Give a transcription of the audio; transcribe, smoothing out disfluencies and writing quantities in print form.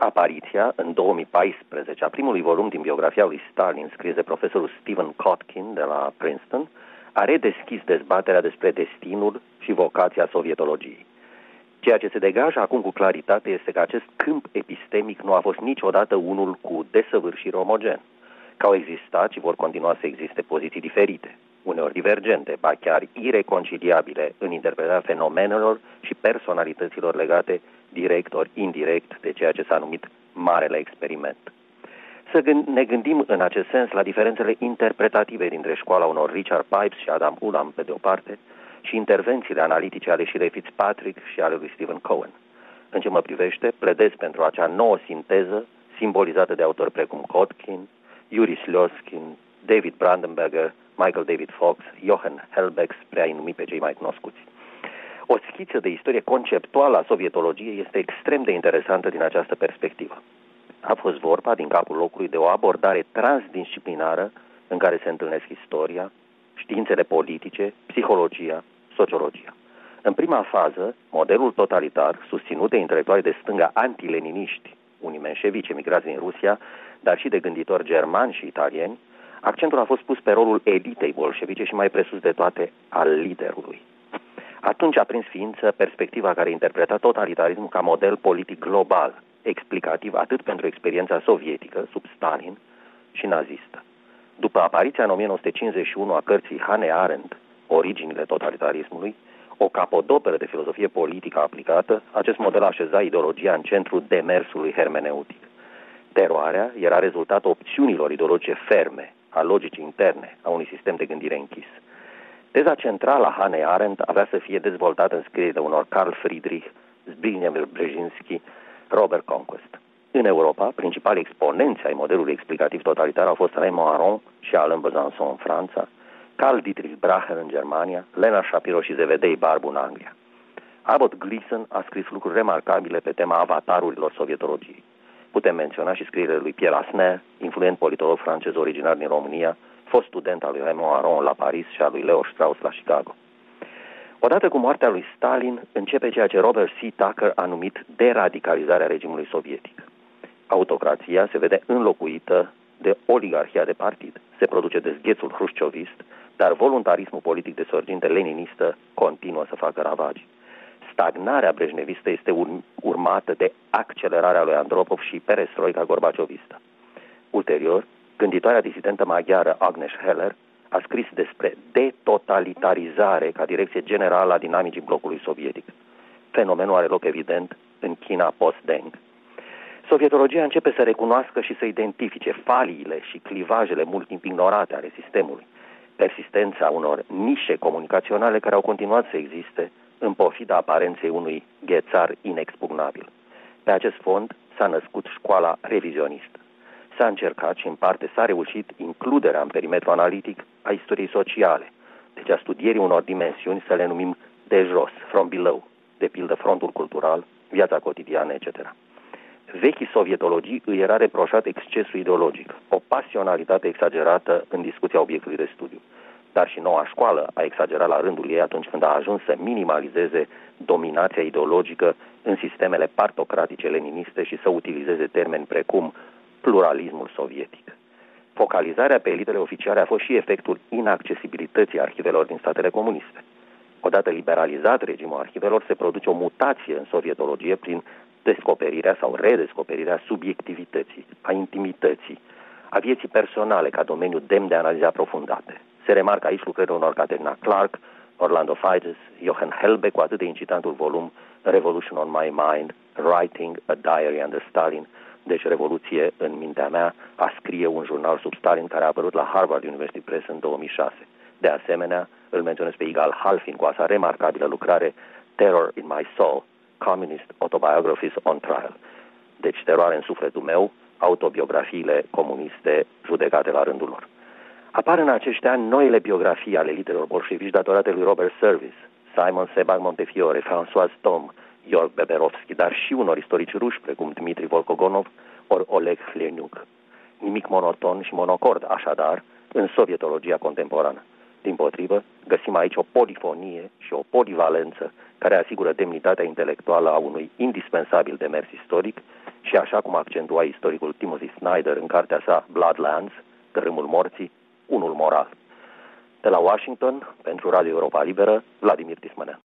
apariția în 2014 a primului volum din biografia lui Stalin, scris de profesorul Stephen Kotkin de la Princeton, a redeschis dezbaterea despre destinul și vocația sovietologiei. Ceea ce se degajă acum cu claritate este că acest câmp epistemic nu a fost niciodată unul cu desăvârșire omogen, că au existat și vor continua să existe poziții diferite, uneori divergente, ba chiar ireconciliabile în interpretarea fenomenelor și personalităților legate direct ori indirect de ceea ce s-a numit Marele Experiment. Ne gândim în acest sens la diferențele interpretative dintre școala unor Richard Pipes și Adam Ulam pe de o parte și intervențiile analitice ale Shirley Fitzpatrick și ale lui Stephen Cohen. În ce mă privește, pledez pentru acea nouă sinteză simbolizată de autori precum Kotkin, Yuri Sloskin, David Brandenberger, Michael David Fox, Johann Helbeck, spre a-i numi pe cei mai cunoscuți. O schiță de istorie conceptuală a sovietologiei este extrem de interesantă din această perspectivă. A fost vorba, din capul locului, de o abordare transdisciplinară în care se întâlnesc istoria, științele politice, psihologia, sociologia. În prima fază, modelul totalitar, susținut de intelectuali de stânga antileniniști, unii menșevici emigrați din Rusia, dar și de gânditori germani și italieni, accentul a fost pus pe rolul elitei bolșevice și mai presus de toate al liderului. Atunci a prins ființă perspectiva care interpreta totalitarismul ca model politic global, explicativ atât pentru experiența sovietică, sub Stalin, și nazistă. După apariția în 1951 a cărții Hannah Arendt, Originile totalitarismului, o capodoperă de filozofie politică aplicată, acest model așeza ideologia în centrul demersului hermeneutic. Teroarea era rezultatul opțiunilor ideologice ferme, a logicii interne, a unui sistem de gândire închis. Teza centrală a Hannah Arendt avea să fie dezvoltată în scrierile unor Carl Friedrich, Zbigniew Brzezinski, Robert Conquest. În Europa, principalii exponenți ai modelului explicativ totalitar au fost Raymond Aron și Alain Besançon în Franța, Karl Dietrich Bracher în Germania, Leonard Shapiro și Zebedei Barbu în Anglia. Abbott Gleason a scris lucruri remarcabile pe tema avatarurilor sovietologiei. Putem menționa și scrierile lui Pierre Asner, influent politolog francez originar din România, fost student al lui Raymond Aron la Paris și al lui Leo Strauss la Chicago. Odată cu moartea lui Stalin, începe ceea ce Robert C. Tucker a numit deradicalizarea regimului sovietic. Autocrația se vede înlocuită de oligarhia de partid. Se produce dezghețul hrușciovist, dar voluntarismul politic de sorginte leninistă continuă să facă ravagi. Stagnarea brejnevistă este urmată de accelerarea lui Andropov și perestroica gorbaciovistă. Ulterior, gânditoarea disidentă maghiară Agnes Heller a scris despre detotalitarizare ca direcție generală a dinamicii blocului sovietic. Fenomenul are loc evident în China post-Deng. Sovietologia începe să recunoască și să identifice faliile și clivajele mult timp ignorate ale sistemului, persistența unor nișe comunicaționale care au continuat să existe în pofida aparenței unui ghețar inexpugnabil. Pe acest fond s-a născut școala revizionistă. S-a încercat și în parte s-a reușit includerea în perimetru analitic a istoriei sociale, deci a studierii unor dimensiuni, să le numim de jos, from below, de pildă frontul cultural, viața cotidiană, etc. Vechii sovietologii îi era reproșat excesul ideologic, o pasionalitate exagerată în discuția obiectului de studiu. Dar și noua școală a exagerat la rândul ei atunci când a ajuns să minimalizeze dominația ideologică în sistemele partocratice leniniste și să utilizeze termeni precum pluralismul sovietic. Focalizarea pe elitele oficiale a fost și efectul inaccesibilității arhivelor din statele comuniste. Odată liberalizat regimul arhivelor, se produce o mutație în sovietologie prin descoperirea sau redescoperirea subiectivității, a intimității, a vieții personale ca domeniu demn de analize aprofundate. Se remarcă aici lucrările unor Caterina Clark, Orlando Figes, Johann Helbeck, cu atât de incitantul volum Revolution on My Mind, Writing a Diary Under Stalin, deci Revoluție în mintea mea, a scrie un jurnal sub Stalin, care a apărut la Harvard University Press în 2006. De asemenea, îl menționez pe Igal Halfin cu a sa remarcabilă lucrare Terror in My Soul, Communist Autobiographies on Trial. Deci teroare în sufletul meu, autobiografiile comuniste judecate la rândul lor. Apar în acești ani noile biografii ale liderilor bolșevici datorate lui Robert Service, Simon Sebag Montefiore, François Tom, Iorg Beberovski, dar și unor istorici ruși precum Dmitri Volkogonov ori Oleg Hleniuk. Nimic monoton și monocord, așadar, în sovietologia contemporană. Dimpotrivă, găsim aici o polifonie și o polivalență care asigură demnitatea intelectuală a unui indispensabil demers istoric și, așa cum accentua istoricul Timothy Snyder în cartea sa Bloodlands, Tărâmul morții, unul moral. De la Washington, pentru Radio Europa Liberă, Vladimir Tismănea.